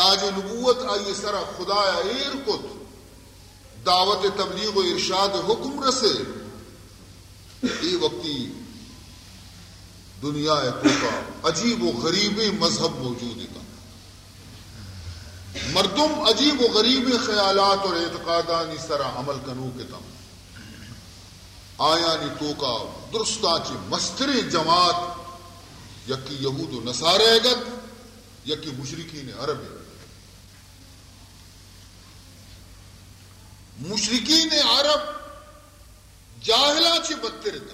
تاج نبوت آئی سرا خدا ایر کت دعوت تبلیغ و ارشاد حکم رسے ای وقتی دنیا کا عجیب و غریب مذہب موجود ہے. مردم عجیب و غریب خیالات اور اعتقادات اس طرح عمل کنو کے تم آیا نی تو کا درستا چی مستر جماعت یکی یہود و نصارے گت یکی مشرکین عرب. مشرکین عرب جاہلا چی بدتر تم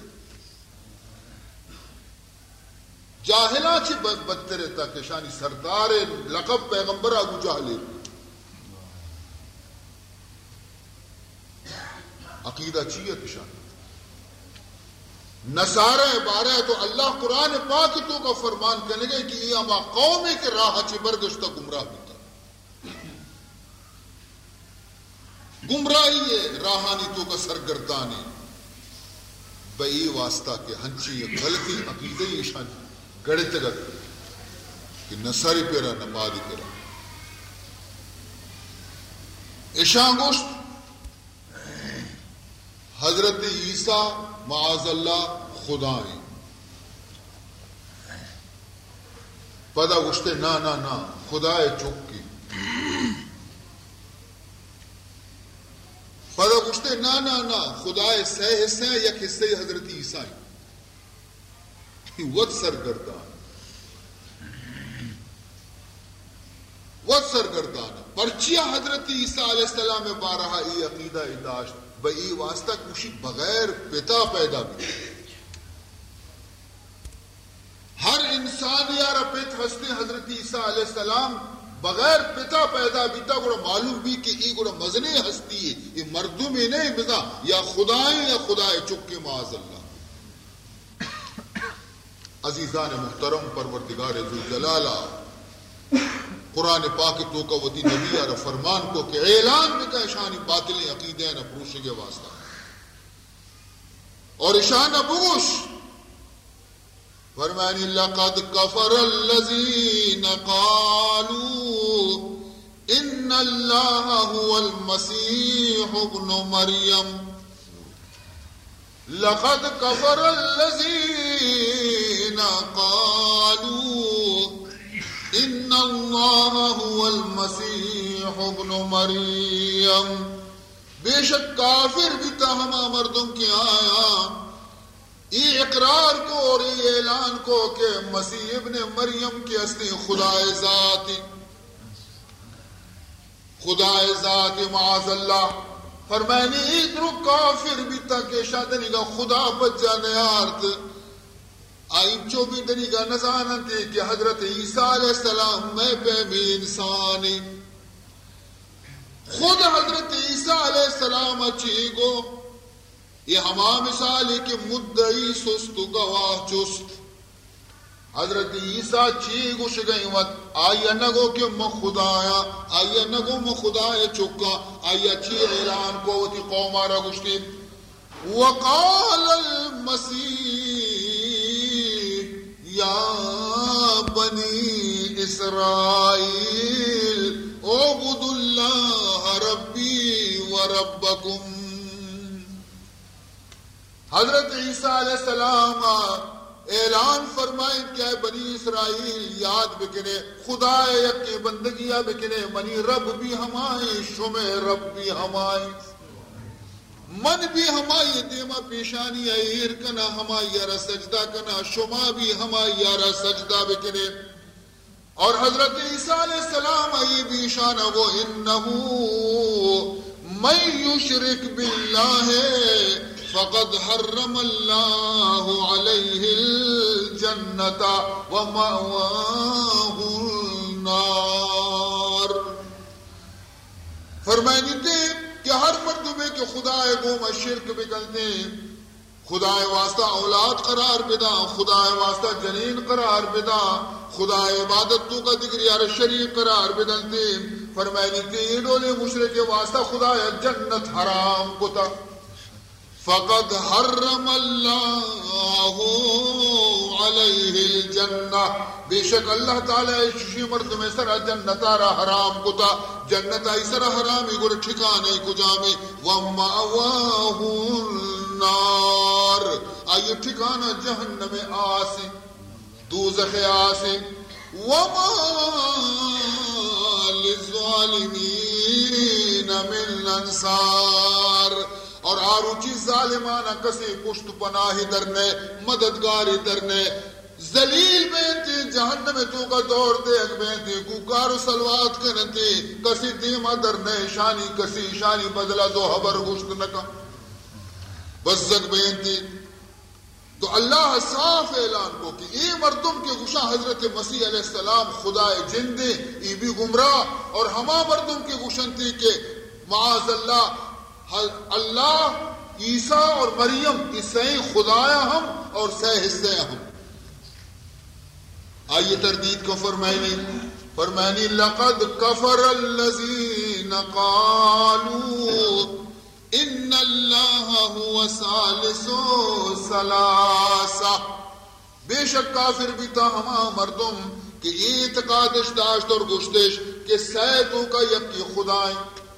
جاہلا چی بدتر تا کہ شانی سردار لقب پیغمبر ابو جہل عقیدہ چیت شان نصارہ بارہ تو اللہ قرآن پاک تو کا فرمان کرنے گئے کہ یہ اما قوم کے راہ چی برگشتہ گمراہ ہوتا گمراہی ہے راہانی تو کا سرگردانی بئی واسطہ کے ہنچی غلطی عقیدہ شان گڑے تگت کہ نصاری پیرا نمازی پیرا ایشان گوشت حضرت عیسیٰ معاذ اللہ خدائیں پدا گوشتے نا نا نا خدای چوکی پدا گوشتے نا نا نا خدای سہ حصے یک حصے حضرت عیسیٰ وقت سرگردان پرچیا حضرت عیسیٰ علیہ السلام میں بارہا ای عقیدہ اداشت بئی واسطہ کشی بغیر پتا پیدا بھی ہر انسان یارا پیت ہستے حضرت عیسیٰ علیہ السلام بغیر پتا پیدا بیتا گوڑا معلوم بھی کہ ای گوڑا مزنے ہستی ہے یہ مردوں میں نہیں بزا یا خدائیں یا خدای چکے معاذ اللہ. عزیزان محترم پروردگار ذوالجلالہ قرآن پاک تو کا ودی نبی اور فرمان کو کہ اعلان بھی کا اشانی باطل عقیدہ نہ پروشے کے واسطہ اور اشان بوش فرمانی لقد کفر الذین قالوا ان اللہ هو المسیح ابن مریم لقد کفر الذین قالوا ان اللہ هو المسیح ابن مریم بے شک کافر بھی تا ہما مردم کے آیا یہ اقرار کو اور یہ اعلان کو کہ مسیح ابن مریم کی اصلی خدا ذات معاذ اللہ فرمائنی ادرو کافر بھی تا کہ شادنی کا خدا بچ جانے آرت آئیم چو بھی دنی کا نزانتے کہ حضرت عیسیٰ علیہ السلام میں پہ بھی انسانی خود حضرت عیسیٰ علیہ السلام اچھی گو یہ ہما مثالی کہ مدعی سست گواہ چست حضرت عیسیٰ چی گوش گئی وقت آیا نگو کہ مخدایا آیا نگو مخدایا چکا آیا چی اعلان کو تی قومارا گوشتی وقال المسیح یا بنی اسرائیل اعبدوا اللہ ربی وربکم حضرت عیسیٰ علیہ السلام اعلان فرمائیں کہ بنی اسرائیل یاد بکنے خدا یکی بندگیہ بکنے منی رب بھی ہمائیں شمع رب بھی ہمائیں من بھی ہمائی دیما پیشانی ایر کنا ہمائی یارا سجدہ کنا شما بھی ہمائی یارا سجدہ بکنے اور حضرت عیسیٰ علیہ السلام آئی بھی شانہ وہ انہو من یشرک باللہ فقد حرم اللہ علیہ الجنت ومأواہ النار فرمائنی تھے کہ ہر مردمے کے خدا گوم شرک بکلتے خدا واسطہ اولاد قرار بدا خدا واسطہ جنین قرار بدا خدا عبادت تو کا ذکر یار شریک قرار بدلتے فرمائنی تھی ڈولے مشرک واسطہ خدا جنت حرام کتا فقد حرم اللہ علیہ الجنہ بے شک اللہ تعالی ششی مرد میں سرا جنت را حرام کتا جنت آئی سرا حرامی گر ٹھکانے کو جامے وَمَأْوَاهُ النَّارِ آئیے ٹھکانا جہنم آسی دوزخ آسی وَمَا لِلظَّالِمِينَ مِنْ انصار اور آروچی ظالمانہ کسی پشت پناہی درنے مددگاری درنے ذلیل بینتی جہنم تو کا دور دے اگ بینتی کوکار و سلوات کرنتی کسی دیمہ درنے شانی کسی شانی بدلا دو حبر گشت نکا بزگ بینتی تو اللہ صاف اعلان کو کہ ای مردم کے گشا حضرت مسیح علیہ السلام خدا جن دے ای بھی گمراہ اور ہما مردم کے گشن تھی کہ معاذ اللہ عیسیٰ اور مریم کی سہیں خدایا ہم اور سہ حصے ہم آئیے تردید کو فرمائنی لقد کفر الذین قالوا ان اللہ هو ثالث ثلاثہ بے شک کافر بھی تھا ہما مردم کہ اعتقادش داشت اور گشتش کہ سیدوں کا یکی خدائیں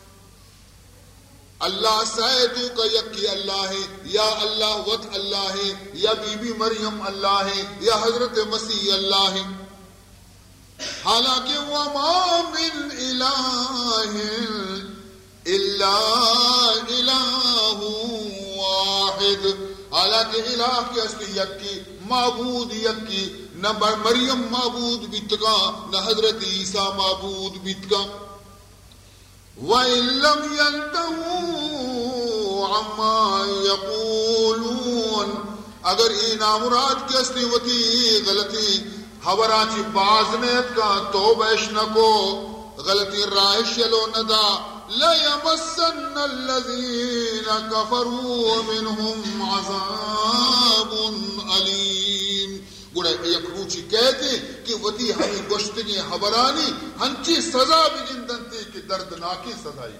اللہ سیدوں کا یکی اللہ ہے یا اللہ وط اللہ ہے یا بی بی مریم اللہ ہے یا حضرت مسیح اللہ ہے حالانکہ وَمَا مِنْ إِلَٰهٍ إِلَّا إِلَٰهٌ وَاحِدٌ حالانکہ الہ کے اصلی یکی معبود یکی نہ مریم معبود بیتگا نہ حضرت عیسیٰ معبود بیتگا وَإِن لَّمْ يَنْتَهُوا عَمَّا يَقُولُونَ اگر ای نامراد کی اصلی وتی غلطی حبرانچی بازنیت کا توبیش نکو غلطی رائش یلو ندا لَيَمَسَّنَّ الَّذِينَ كَفَرُوا مِنْهُمْ عَذَابٌ عَلِيمٌ گوڑا یک روچی کہتے کہ وتی ہمیں گشتگی حبرانی ہنچی سزا بگن دنتی کہ دردناکی سزائی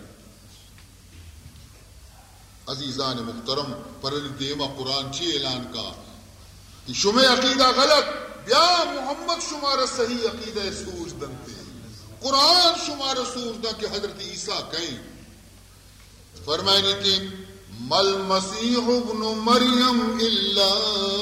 عزیزان محترم پر دیما قرآن چی اعلان کا کہ شمع عقیدہ غلط بیا محمد شمار صحیح عقیدہ سوچ دنتی قرآن شمار سوچ دا کہ حضرت عیسیٰ کہیں فرمائنی کہ مل مسیح ابن مریم الا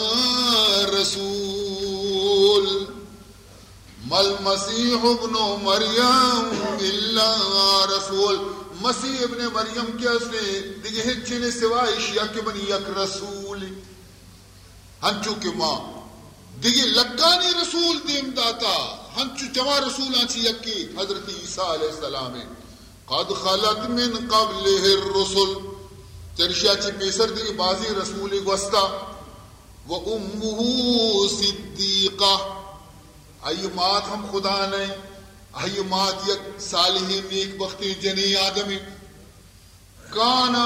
رسول مل مسیح ابن مریم الا رسول مسیح ابن مریم کے اصلے دیکھے ہچنے سوائے اشیاء کے بنی یک رسول ہنچو کے ماں دیکھے لکانی رسول دیم داتا ہنچو جمع رسول آنچی یکی حضرت عیسیٰ علیہ السلام قد خلت من قبلہ الرسل چرشیا چی پیسر دی بازی رسول گوستا وَأُمُّهُ صِدِّيقَةٌ ایمات ہم خدا نہیں ایمات یک صالحی نیک بختی جنی آدمی کانا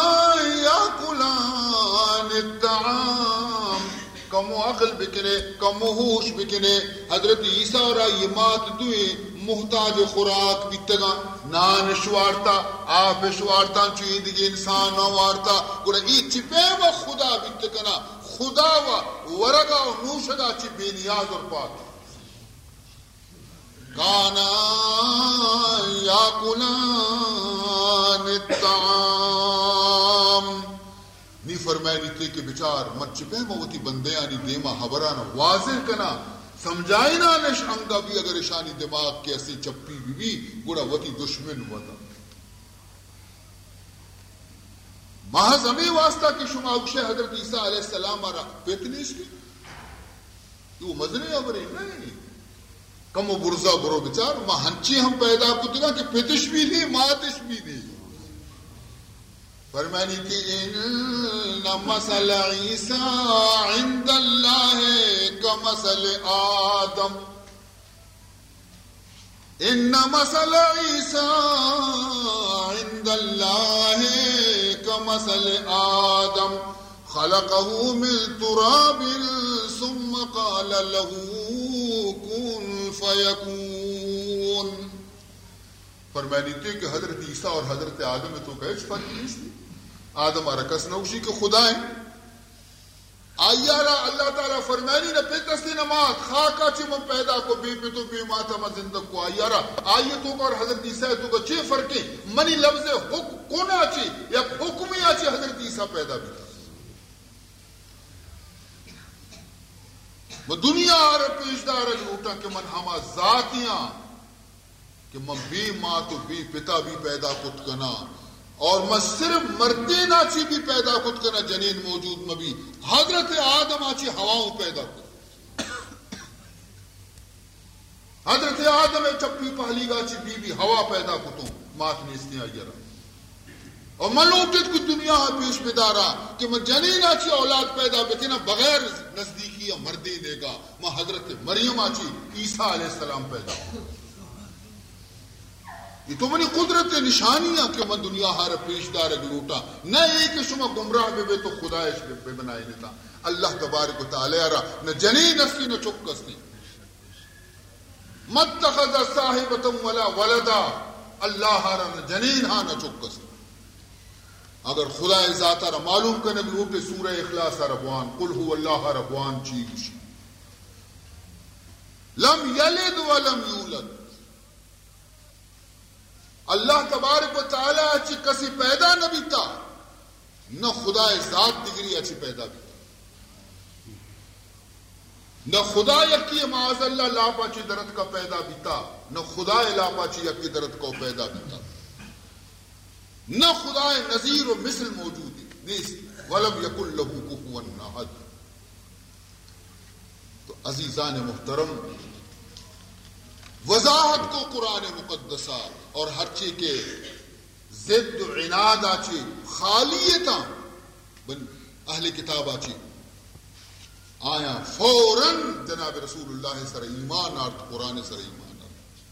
یاکلان الطعام کمو عقل بکنے کمو ہوش بکنے حضرت عیسیٰ اور ایمات دوئے محتاج خوراک بیتگا نان شوارتا آپ شوارتا چوئی دیگے انسان وارتا گوڑا ای چپے و خدا بیتگنا خدا و ورگا و نوشگا چی بے نیاز اور پاک کانا یاکلان الطعام نی فرمائنی تے کہ بچار مت چپے موتی بندیانی دیما حبرانا واضح کنا سمجھائینا نش انگا بھی اگر اشانی دماغ کے ایسی چپی بھی گوڑا وتی دشمن وطا محض ہمیں واسطہ کی شما اکشے حضرت عیسیٰ علیہ السلام آرہ پیتنی اس کی وہ مزنے عبری نہیں کم و برزا برو بچار ماں ہنچی ہم پیدا کتنا کہ پیتش بھی نہیں ماتش بھی نہیں فرمانی کہ ان مثل عیسیٰ عند اللہ کمثل آدم ان مثل عیسیٰ عند اللہ کمثل آدم خلقه من تراب ثم قال له كن فيكون فرمانی تھی کہ حضرت عیسیٰ اور حضرت آدم میں تو کہش فرق نہیں تھی آدم ارکس نوشی کے خدا ہیں آیارا اللہ تعالیٰ فرمانی نہ پیتستی نماز خاکا چی من پیدا کو بی پیتو بی ماتا من زندگ کو آیارا آیتوں کا اور حضرت عیسیٰ تو کا چی فرقی منی لفظ کونا چی یا حکمی آچی حضرت عیسیٰ پیدا بھی تھا وہ دنیا آر پیشدار لوٹا کہ من ہما ذاتیاں کہ من بی ماں تو بی پتا بھی پیدا کت کنا اور میں صرف مردے ناچی بھی پیدا کت کنا جنین موجود میں بھی حضرت آدم آچی ہواؤں پیدا کت حضرت آدم چپی پہلی گاچی بی بی ہوا پیدا کتوں مات نیستی آئی رہا اور میں لوٹت کی دنیا پیش بدارا کہ میں جنین آچی اولاد پیدا بکنا بغیر نزدیکی یا مردے دے گا میں حضرت مریم آچی عیسیٰ علیہ السلام پیدا ہوں یہ تو منی قدرت نشانیاں کہ من دنیا ہر پیشدار لوٹا نہ ایک شما گمراہ بے تو خدایش بے بنائی دیتا اللہ تبارک و تعالی را نہ جنین اسلی نہ چکستی متخذ صاحبتم ولا ولدا اللہ را نہ جنین ہاں نہ چکستی اگر خدا ذاتہ را معلوم کرنے بھی اوپے سورہ اخلاص ربوان قل هو اللہ ربوان چیز لم یلد ولم یولد اللہ تبارک و تعالی اچھی کسی پیدا نہ بیتا نہ خدا ذات دگری اچھی پیدا بیتا نہ خدا یکی معاذ اللہ لاپاچی درد کا پیدا بیتا نہ خدا لاپاچی یکی درد کو پیدا بیتا نہ خدا نظیر و مثل موجود نیست ولم یکن لہو کفوا احد تو عزیزان محترم وضاحت کو قرآن مقدسہ اور ہر چیز کے ضد و عناد آچی خالیتا اہل کتاب آچی آیا فوراً جناب رسول اللہ سر ایمان آرت قرآن سر ایمان آرت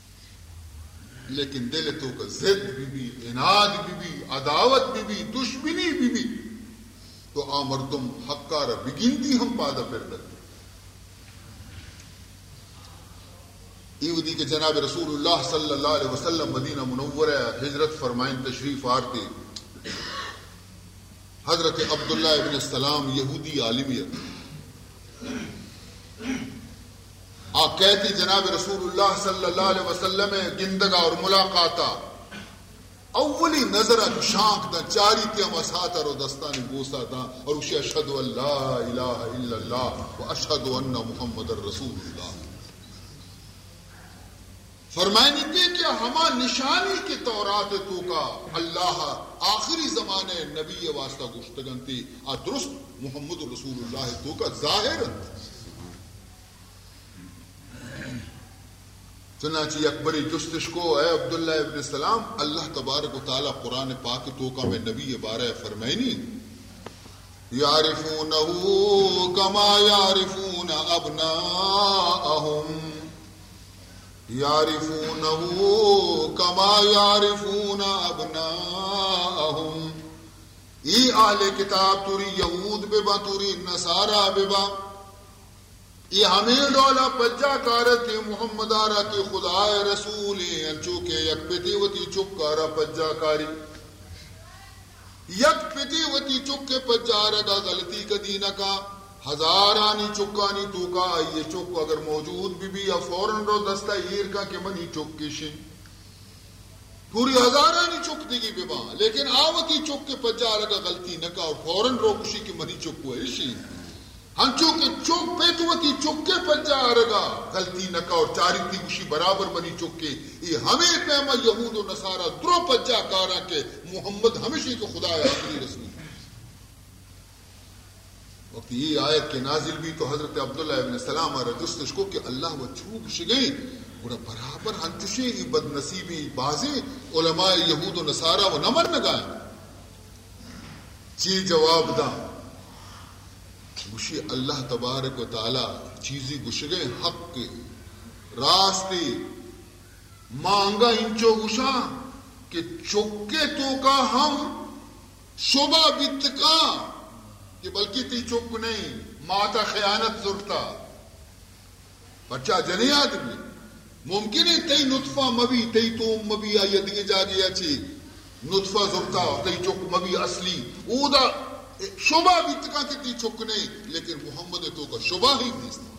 لیکن دل تو کا ضد بھی عناد بھی عداوت بھی دشمنی بھی تو آمردم حقار بگنتی ہم پادا پھر دل ایودی کہ جناب رسول اللہ صلی اللہ علیہ وسلم مدینہ منورہ ہجرت فرمائیں تشریف آرتے حضرت عبداللہ ابن السلام یہودی عالمیت کہتی جناب رسول اللہ صلی اللہ علیہ وسلم گندگا اور ملاقاتا اولی نظرہ شانک دا چاری تیم اساتا رو دستانی بوسا دا اور اسے اشہد ان لا الہ الا اللہ و اشہد ان محمد رسول اللہ فرمائنی کہ کیا ہما نشانی کی تورات تو کا اللہ آخری زمانے نبی واسطہ گشتگنتی درست محمد رسول اللہ تو کا ظاہر چنانچہ اکبری جستش کو اے عبداللہ ابن السلام اللہ تبارک و تعالی قرآن پاک تو کا میں نبی بارہ فرمائنی یعرفونہو کما یعرفون ابناءہم یعرفونہو کما یعرفون ابناءہم ای اہل کتاب توری یہود ببا توری نصارہ ببا ای ہمیں ڈولا پجا کارتی محمد آرہ کی خدای رسولی انچو کے یک پیتی وتی چک کارا پجا کاری یک پیتی وتی چک کے پجا رگا غلطی کا دینہ کا ہزارانی چکانی تو کا یہ چک اگر موجود بھی یا فوراً رو دستا ایر کا کہ منی چک کشی پوری ہزارانی چک دیگی ببا لیکن آوتی چک کے پجا رگا غلطی نکا اور فوراً رو کشی کہ منی چک ہوئے اسی ہنچو کے چک پیتوتی چک کے پجا رگا غلطی نکا اور چاری تی کشی برابر منی چک کے یہ ہمیں پیما یہود و نصارہ درو پجا کارا کے محمد ہمیشہ کو خدا آخری رسول وقت یہ آیت کے نازل بھی تو حضرت عبداللہ ابن السلام اور جستش کو کہ اللہ و چوک شگئی اور برابر ہنچشے ہی بد نصیبی بازی علماء یہود و نصارہ و نمر نگائیں چی جواب دا گوشی اللہ تبارک و تعالی چیزی گوشگے حق کے راستے مانگا انچو گوشا کہ چکے تو کا ہم شبہ بتکا کہ بلکہ تی چک نہیں ماتا خیانت ضرورتا بچہ جنی آدمی ممکن ہے تی نطفہ مبی تی توم مبی یا دیگے جا گیا چی نطفہ ضرورتا تی چک مبی اصلی او دا شبہ بھی تکا کتی چھک نہیں لیکن محمد تو کا شبہ ہی نہیں